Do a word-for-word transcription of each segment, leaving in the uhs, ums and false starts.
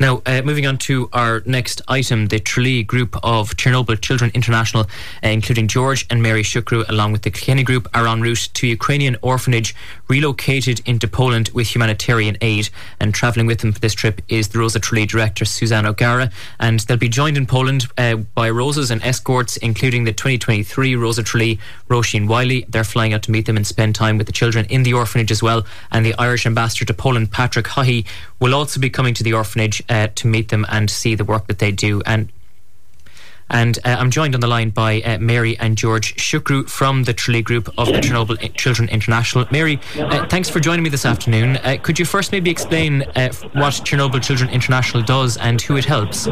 Now, uh, moving on to our next item, the Tralee group of Chernobyl Children International, uh, including George and Mary Shukru, along with the Kilkenny group, are en route to Ukrainian orphanage relocated into Poland with humanitarian aid. And travelling with them for this trip is the Rosa Tralee director, Suzanne O'Gara. And they'll be joined in Poland uh, by Rosas and escorts, including the twenty twenty-three Rosa Tralee, Roisin Wiley. They're flying out to meet them and spend time with the children in the orphanage as well. And the Irish ambassador to Poland, Patrick Haughey, will also be coming to the orphanage uh, to meet them and see the work that they do. And And uh, I'm joined on the line by uh, Mary and George Shukru from the Tralee group of the Chernobyl Children International. Mary, uh, thanks for joining me this afternoon. Uh, could you first maybe explain uh, what Chernobyl Children International does and who it helps?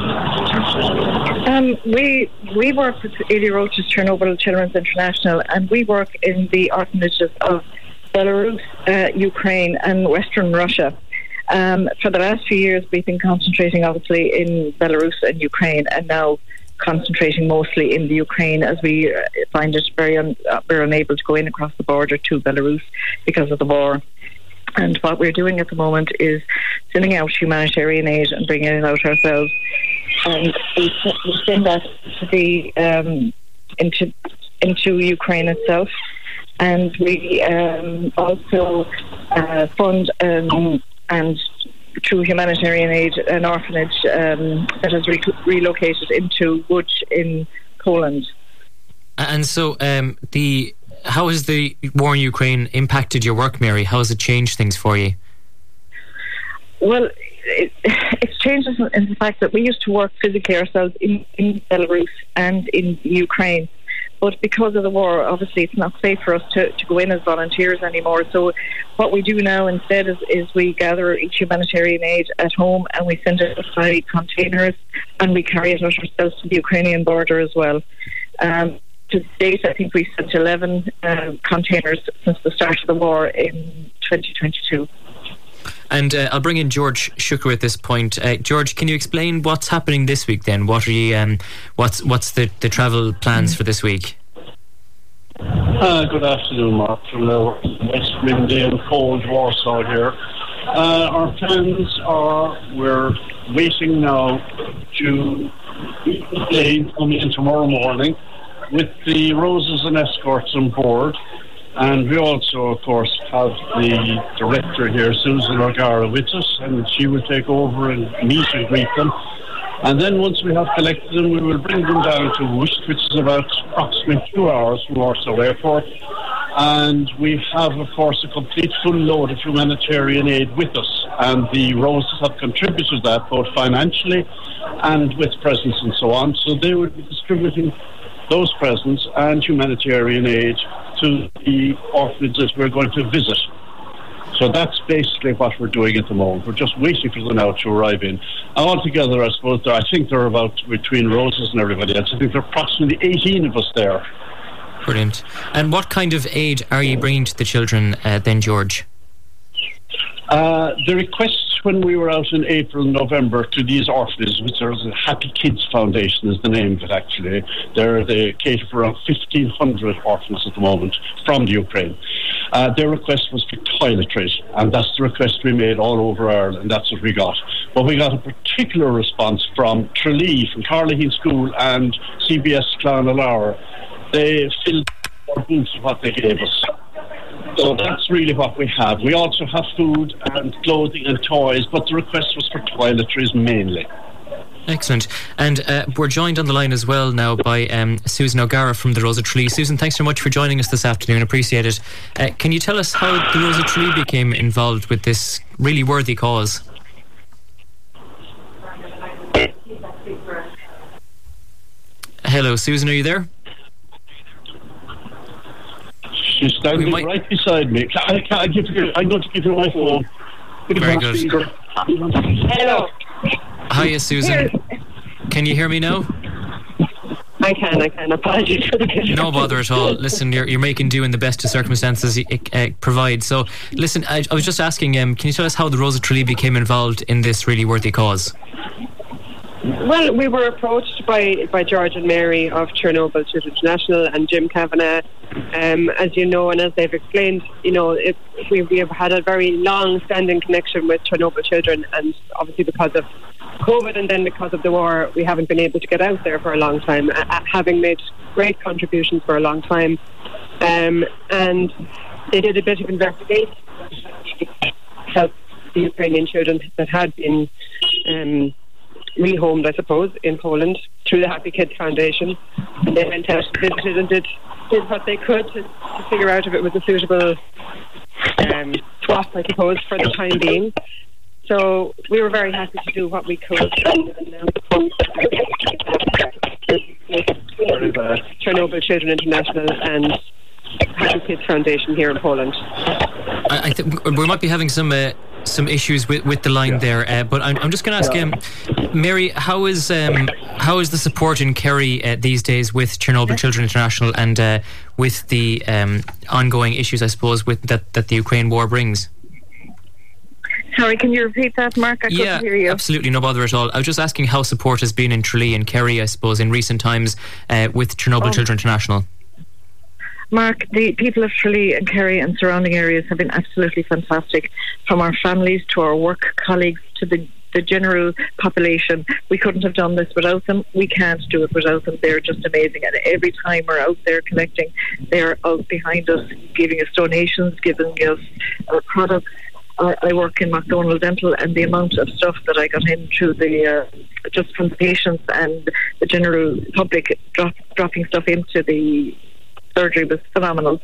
Um, we we work with Ely Roach's Chernobyl Children's International, and we work in the orphanages of Belarus, uh, Ukraine and Western Russia. Um, for the last few years, we've been concentrating obviously in Belarus and Ukraine, and now concentrating mostly in the Ukraine, as we uh, find it very un- uh, we're unable to go in across the border to Belarus because of the war. And what we're doing at the moment is sending out humanitarian aid and bringing it out ourselves, and we, we send that to the um, into into Ukraine itself, and we um, also uh, fund um, and through humanitarian aid, an orphanage um, that has re- relocated into Łódź in Poland. And so, um, the how has the war in Ukraine impacted your work, Mary? How has it changed things for you? Well, it, it's changed in the fact that we used to work physically ourselves in, in Belarus and in Ukraine. But because of the war, obviously it's not safe for us to, to go in as volunteers anymore. So what we do now instead is, is we gather each humanitarian aid at home and we send it by containers, and we carry it out ourselves to the Ukrainian border as well. Um, to date, I think we sent eleven uh, containers since the start of the war in twenty twenty-two. And uh, I'll bring in George Shukru at this point. Uh, George, can you explain what's happening this week then? What are you, um, what's what's the, the travel plans for this week? Uh, good afternoon, Mark, from the West Windy and cold Warsaw here. Uh, our plans are, we're waiting now to the plane coming in tomorrow morning with the Rosas and escorts on board. And we also, of course, have the director here, Susan O'Gara, with us, and she will take over and meet and greet them. And then once we have collected them, we will bring them down to Łódź, which is about approximately two hours from Warsaw Airport. And we have, of course, a complete full load of humanitarian aid with us. And the Roses have contributed to that, both financially and with presents and so on. So they will be distributing those presents and humanitarian aid to the orphanages we're going to visit. So that's basically what we're doing at the moment. We're just waiting for them now to arrive in. Altogether, I suppose, there, I think there are about, between Roses and everybody else, I think there are approximately eighteen of us there. Brilliant. And what kind of aid are you bringing to the children uh, then, George? Uh, the requests when we were out in April and November to these orphanages, which are the Happy Kids Foundation is the name of it actually. They're, they cater for around fifteen hundred orphans at the moment from the Ukraine. Uh, their request was for toiletries, and that's the request we made all over Ireland, and that's what we got. But we got a particular response from Tralee, from Carlaheen School and C B S Clonalaur. They filled our booths with what they gave us. So that's really what we have. We also have food and clothing and toys, but the request was for toiletries mainly. Excellent. And uh, we're joined on the line as well now by um, Susan O'Gara from the Rosa Tralee. Susan, thanks so much for joining us this afternoon. Appreciate it. Uh, can you tell us how the Rosa Tralee became involved with this really worthy cause? Hello, Susan, are you there? She's standing might... right beside me. I, I give you, I'm going to give you my phone. Very good. Hello. Hiya, Susan. Can you hear me now? I can, I can. Apologies for the confusion. No bother at all. Listen, you're, you're making do in the best of circumstances it uh, provides. So, listen, I, I was just asking, um, can you tell us how the Rosa Tralee became involved in this really worthy cause? Well, we were approached by, by George and Mary of Chernobyl Children International and Jim Kavanagh, um, as you know, and as they've explained, you know, it, we, we have had a very long-standing connection with Chernobyl children, and obviously because of COVID, and then because of the war, we haven't been able to get out there for a long time, uh, having made great contributions for a long time. Um, and they did a bit of investigation to help the Ukrainian children that had been um, rehomed, I suppose, in Poland through the Happy Kids Foundation. And they went out, visited and did, did what they could to, to figure out if it was a suitable um, swap, I suppose, for the time being. So we were very happy to do what we could. Chernobyl Children International and Happy Kids Foundation here in Poland. I, I think we might be having some uh, some issues with, with the line yeah. there, uh, but I'm, I'm just going to ask um, Mary, how is um, how is the support in Kerry uh, these days with Chernobyl Children International and uh, with the um, ongoing issues, I suppose, with that, that the Ukraine war brings? Sorry, can you repeat that, Mark? I couldn't yeah, hear you. Absolutely, no bother at all. I was just asking how support has been in Tralee and Kerry, I suppose, in recent times uh, with Chernobyl oh. Children International. Mark, the people of Tralee and Kerry and surrounding areas have been absolutely fantastic. From our families to our work colleagues to the, the general population. We couldn't have done this without them. We can't do it without them. They're just amazing. And every time we're out there collecting, they're out behind us, giving us donations, giving us our products. I work in McDonald Dental, and the amount of stuff that I got in through the uh, just from the patients and the general public drop, dropping stuff into the surgery was phenomenal.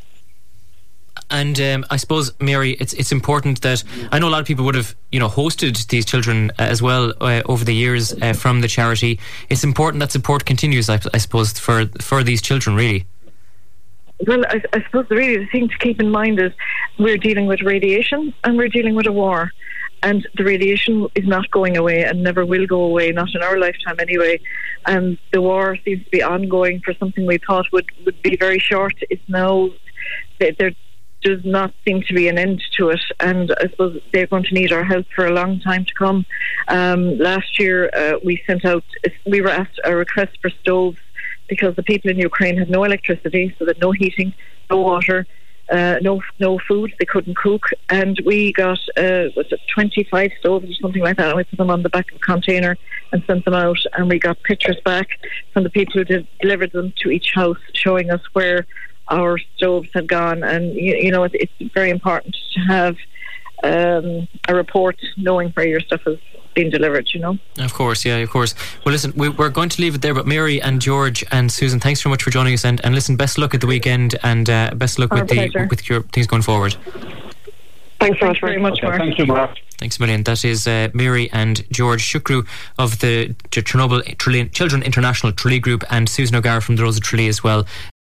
And um, I suppose, Mary, it's it's important that I know a lot of people would have, you know, hosted these children uh, as well uh, over the years uh, from the charity. It's important that support continues, I, I suppose, for for these children, really. Well, I, I suppose really the thing to keep in mind is we're dealing with radiation and we're dealing with a war. And the radiation is not going away and never will go away, not in our lifetime anyway. And the war seems to be ongoing for something we thought would, would be very short. It's now, there does not seem to be an end to it. And I suppose they're going to need our help for a long time to come. Um, last year, uh, we sent out, we were asked a request for stoves, because the people in Ukraine had no electricity, so that no heating, no water, uh, no no food. They couldn't cook, and we got uh, was it twenty-five stoves or something like that, and we put them on the back of a container and sent them out, and we got pictures back from the people who did, delivered them to each house, showing us where our stoves had gone. And you, you know, it, it's very important to have um, a report knowing where your stuff is being delivered, you know. Of course, yeah, of course. Well, listen, we, we're going to leave it there, but Mary and George and Susan, thanks very much for joining us, and, and listen, best luck at the weekend, and uh, best luck Our with pleasure. the with your things going forward. Thanks so much, very much, okay, Mark. Thank you, Mark. Thanks a million. That is uh, Mary and George Shukru of the Chernobyl Children International Tralee Group, and Susan O'Gara from the Rose of Tralee as well.